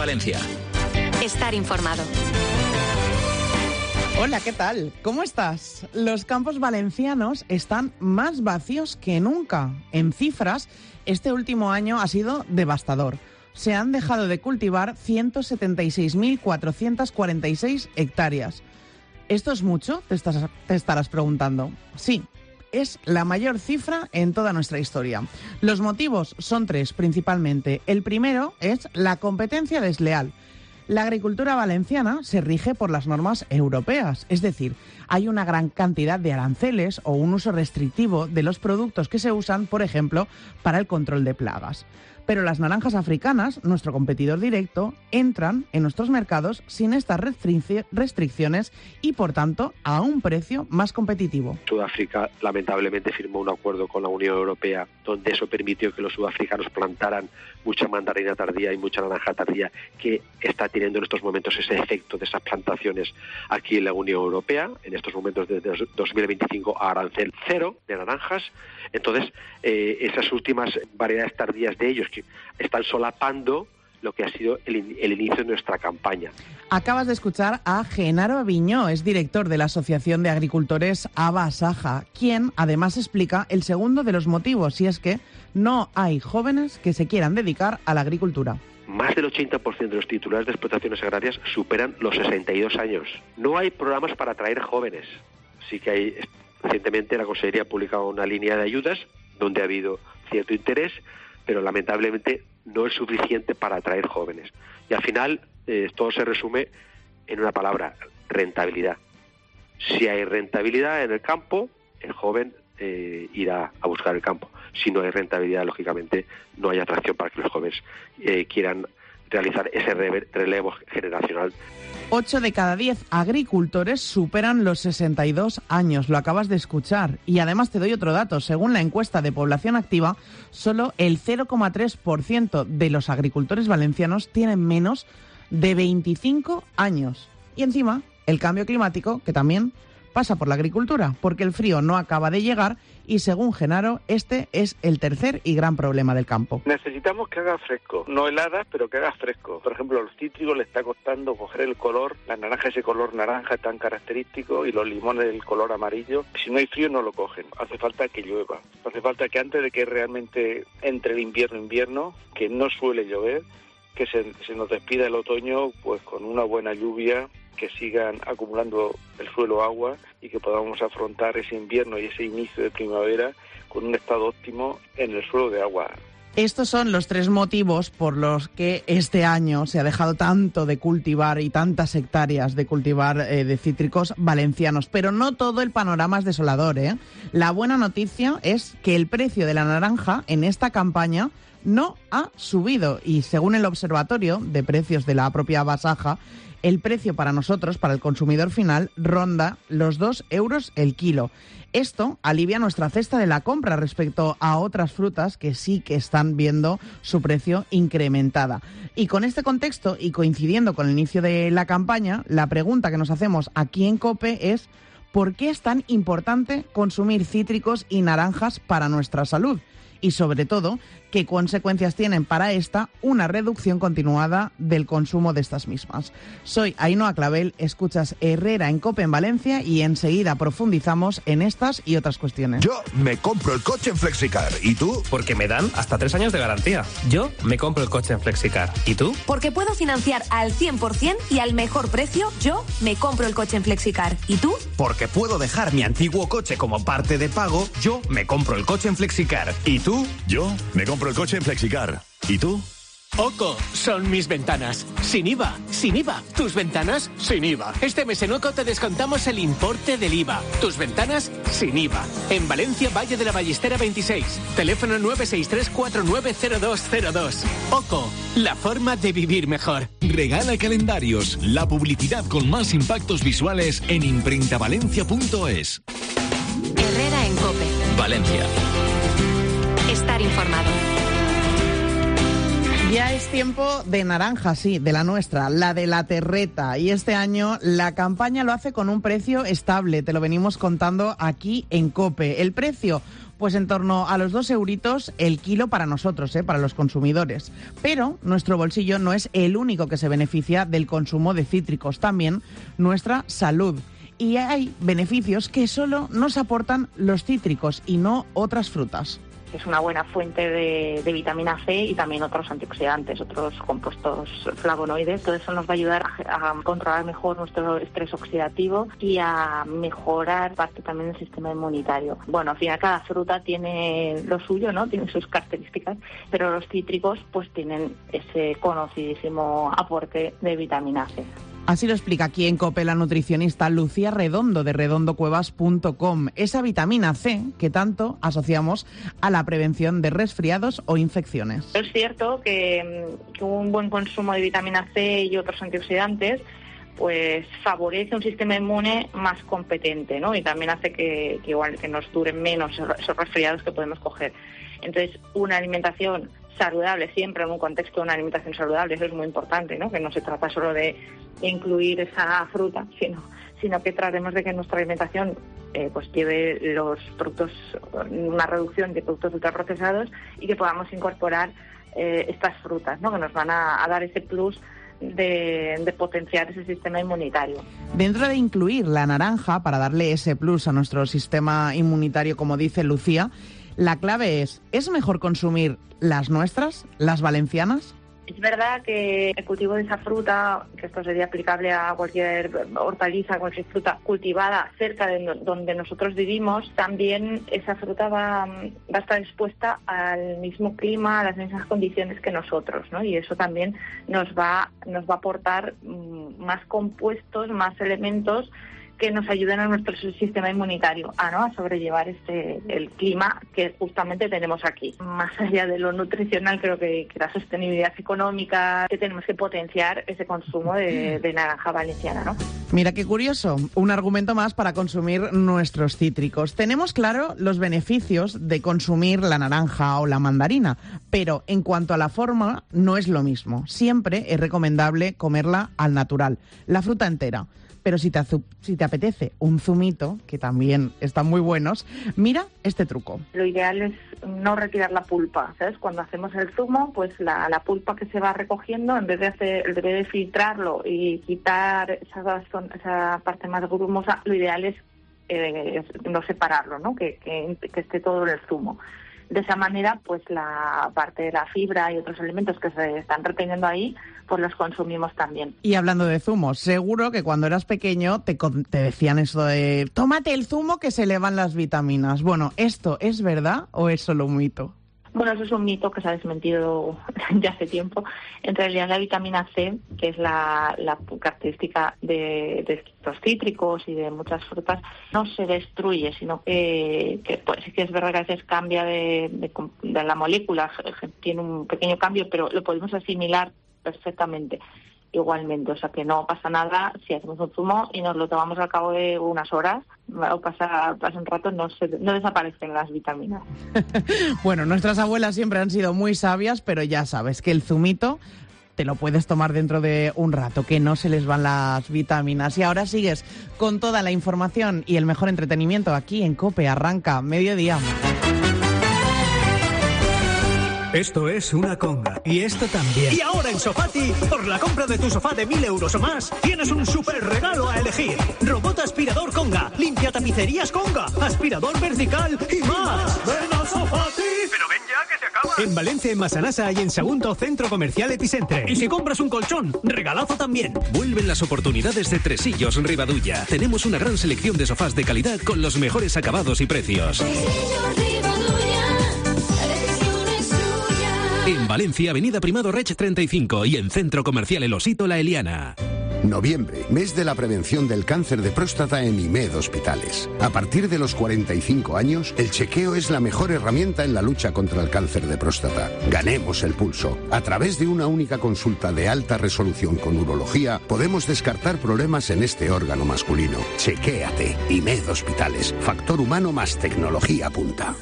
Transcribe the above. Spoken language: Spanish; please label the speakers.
Speaker 1: Valencia.
Speaker 2: Estar informado.
Speaker 3: Hola, ¿qué tal? ¿Cómo estás? Los campos valencianos están más vacíos que nunca. En cifras, este último año ha sido devastador. Se han dejado de cultivar 176.446 hectáreas. ¿Esto es mucho? Te estarás preguntando. Sí, es la mayor cifra en toda nuestra historia. Los motivos son tres, principalmente. El primero es la competencia desleal. La agricultura valenciana se rige por las normas europeas, es decir, hay una gran cantidad de aranceles o un uso restrictivo de los productos que se usan, por ejemplo, para el control de plagas. Pero las naranjas africanas, nuestro competidor directo, entran en nuestros mercados sin estas restricciones y, por tanto, a un precio más competitivo.
Speaker 4: Sudáfrica, lamentablemente, firmó un acuerdo con la Unión Europea donde eso permitió que los sudafricanos plantaran mucha mandarina tardía y mucha naranja tardía, que está teniendo en estos momentos ese efecto de esas plantaciones aquí en la Unión Europea, en estos momentos desde 2025 a arancel cero de naranjas. Entonces, esas últimas variedades tardías de ellos que están solapando lo que ha sido el inicio de nuestra campaña.
Speaker 3: Acabas de escuchar a Genaro Aviñó, es director de la Asociación de Agricultores Aba-Saja, quien además explica el segundo de los motivos, y es que no hay jóvenes que se quieran dedicar a la agricultura.
Speaker 4: Más del 80% de los titulares de explotaciones agrarias superan los 62 años. No hay programas para atraer jóvenes. Sí que hay. Recientemente la Consejería ha publicado una línea de ayudas donde ha habido cierto interés, pero lamentablemente no es suficiente para atraer jóvenes. Y al final todo se resume en una palabra: rentabilidad. Si hay rentabilidad en el campo, el joven irá a buscar el campo. Si no hay rentabilidad, lógicamente no hay atracción para que los jóvenes quieran realizar ese relevo generacional.
Speaker 3: 8 de cada 10 agricultores superan los 62 años, lo acabas de escuchar. Y además te doy otro dato, según la encuesta de población activa, solo el 0,3% de los agricultores valencianos tienen menos de 25 años. Y encima, el cambio climático, que también pasa por la agricultura, porque el frío no acaba de llegar y, según Genaro, este es el tercer y gran problema del campo.
Speaker 5: Necesitamos que haga fresco, no heladas, pero que haga fresco. Por ejemplo, a los cítricos le está costando coger el color, las naranjas ese color naranja tan característico y los limones el color amarillo. Si no hay frío no lo cogen, hace falta que llueva. Hace falta que antes de que realmente entre el invierno, que no suele llover, que se nos despida el otoño pues con una buena lluvia, que sigan acumulando el suelo agua y que podamos afrontar ese invierno y ese inicio de primavera con un estado óptimo en el suelo de agua.
Speaker 3: Estos son los tres motivos por los que este año se ha dejado tanto de cultivar y tantas hectáreas de cultivar de cítricos valencianos. Pero no todo el panorama es desolador, ¿eh? La buena noticia es que el precio de la naranja en esta campaña no ha subido y, según el Observatorio de Precios de la propia Aba-Saja, el precio para nosotros, para el consumidor final, ronda los 2 euros el kilo. Esto alivia nuestra cesta de la compra respecto a otras frutas que sí que están viendo su precio incrementada. Y con este contexto, y coincidiendo con el inicio de la campaña, la pregunta que nos hacemos aquí en COPE es: ¿por qué es tan importante consumir cítricos y naranjas para nuestra salud? Y sobre todo, ¿qué consecuencias tienen para esta una reducción continuada del consumo de estas mismas? Soy Ainhoa Clavel, escuchas Herrera en COPE en Valencia y enseguida profundizamos en estas y otras cuestiones.
Speaker 6: Yo me compro el coche en Flexicar. ¿Y tú?
Speaker 7: Porque me dan hasta 3 años de garantía. Yo me compro el coche en Flexicar. ¿Y tú?
Speaker 2: Porque puedo financiar al 100% y al mejor precio. Yo me compro el coche en Flexicar. ¿Y tú?
Speaker 1: Porque puedo dejar mi antiguo coche como parte de pago. Yo me compro el coche en Flexicar. ¿Y tú?
Speaker 6: Yo me compro el coche en Flexicar. ¿Y tú?
Speaker 8: OCO, son mis ventanas. Sin IVA, sin IVA. Tus ventanas, sin IVA. Este mes en OCO te descontamos el importe del IVA. Tus ventanas, sin IVA. En Valencia, Valle de la Ballestera 26. Teléfono 963-490202. OCO, la forma de vivir mejor.
Speaker 9: Regala calendarios. La publicidad con más impactos visuales en imprentabalencia.es.
Speaker 2: Herrera en COPE.
Speaker 1: Valencia.
Speaker 2: Estar informado.
Speaker 3: Ya es tiempo de naranja, sí, de la nuestra, la de la terreta. Y este año la campaña lo hace con un precio estable, te lo venimos contando aquí en COPE. El precio, Pues en torno a los 2 euritos el kilo para nosotros, para los consumidores. Pero nuestro bolsillo no es el único que se beneficia del consumo de cítricos, también nuestra salud. Y hay beneficios que solo nos aportan los cítricos y no otras frutas.
Speaker 10: Es una buena fuente de vitamina C y también otros antioxidantes, otros compuestos flavonoides. Todo eso nos va a ayudar a controlar mejor nuestro estrés oxidativo y a mejorar parte también del sistema inmunitario. Bueno, al final cada fruta tiene lo suyo, ¿no? Tiene sus características, pero los cítricos pues tienen ese conocidísimo aporte de vitamina C.
Speaker 3: Así lo explica aquí en COPE la nutricionista Lucía Redondo de redondocuevas.com. Esa vitamina C que tanto asociamos a la prevención de resfriados o infecciones.
Speaker 10: Es cierto que un buen consumo de vitamina C y otros antioxidantes pues favorece un sistema inmune más competente, ¿no? Y también hace que igual que nos duren menos esos resfriados que podemos coger. Entonces, una alimentación saludable, siempre en un contexto de una alimentación saludable, eso es muy importante, ¿no? Que no se trata solo de incluir esa fruta, sino que tratemos de que nuestra alimentación pues lleve los productos, una reducción de productos ultraprocesados y que podamos incorporar estas frutas, ¿no? Que nos van a dar ese plus de potenciar ese sistema inmunitario.
Speaker 3: Dentro de incluir la naranja para darle ese plus a nuestro sistema inmunitario, como dice Lucía, la clave ¿es mejor consumir las nuestras, las valencianas?
Speaker 10: Es verdad que el cultivo de esa fruta, que esto sería aplicable a cualquier hortaliza, cualquier fruta cultivada cerca de donde nosotros vivimos, también esa fruta va a estar expuesta al mismo clima, a las mismas condiciones que nosotros, ¿no? Y eso también nos va a aportar más compuestos, más elementos que nos ayuden a nuestro sistema inmunitario a sobrellevar el clima que justamente tenemos aquí. Más allá de lo nutricional, creo que la sostenibilidad económica, que tenemos que potenciar ese consumo de naranja valenciana, ¿no?
Speaker 3: Mira qué curioso, un argumento más para consumir nuestros cítricos. Tenemos claro los beneficios de consumir la naranja o la mandarina, pero en cuanto a la forma no es lo mismo. Siempre es recomendable comerla al natural, la fruta entera. Pero si te apetece un zumito, que también están muy buenos, mira este truco.
Speaker 10: Lo ideal es no retirar la pulpa, ¿sabes? Cuando hacemos el zumo, pues la pulpa que se va recogiendo, en vez de filtrarlo y quitar esa parte más grumosa, lo ideal es no separarlo, ¿no? Que esté todo en el zumo. De esa manera, pues la parte de la fibra y otros elementos que se están reteniendo ahí, pues los consumimos también.
Speaker 3: Y hablando de zumos, seguro que cuando eras pequeño te decían eso de tómate el zumo que se le van las vitaminas. Bueno, ¿esto es verdad o es solo un mito?
Speaker 10: Bueno, eso es un mito que se ha desmentido ya hace tiempo. En realidad la vitamina C, que es la característica de los cítricos y de muchas frutas, no se destruye, sino que pues sí que es verdad que a veces cambia de la molécula, tiene un pequeño cambio, pero lo podemos asimilar perfectamente igualmente, o sea que no pasa nada si hacemos un zumo y nos lo tomamos al cabo de unas horas o pasa un rato, no desaparecen las vitaminas.
Speaker 3: Bueno, nuestras abuelas siempre han sido muy sabias, pero ya sabes que el zumito te lo puedes tomar dentro de un rato, que no se les van las vitaminas. Y ahora sigues con toda la información y el mejor entretenimiento aquí en COPE. Arranca Mediodía.
Speaker 1: Esto es una conga.
Speaker 11: Y esto también.
Speaker 1: Y ahora en Sofati, por la compra de tu sofá de 1.000 euros o más, tienes un súper regalo a elegir. Robot aspirador Conga, limpia tapicerías Conga, aspirador vertical y más. ¡Ven a Sofati!
Speaker 11: Pero ven ya que se acaba.
Speaker 1: En Valencia, en Massanassa y en Sagunto, Centro Comercial Epicentre. Y si compras un colchón, regalazo también.
Speaker 12: Vuelven las oportunidades de Tresillos Ribadulla. Tenemos una gran selección de sofás de calidad con los mejores acabados y precios. En Valencia, Avenida Primado Rech 35 y en Centro Comercial El Osito La Eliana.
Speaker 13: Noviembre, mes de la prevención del cáncer de próstata en IMED Hospitales. A partir de los 45 años, el chequeo es la mejor herramienta en la lucha contra el cáncer de próstata. Ganemos el pulso. A través de una única consulta de alta resolución con urología, podemos descartar problemas en este órgano masculino. Chequéate. IMED Hospitales. Factor humano más tecnología punta.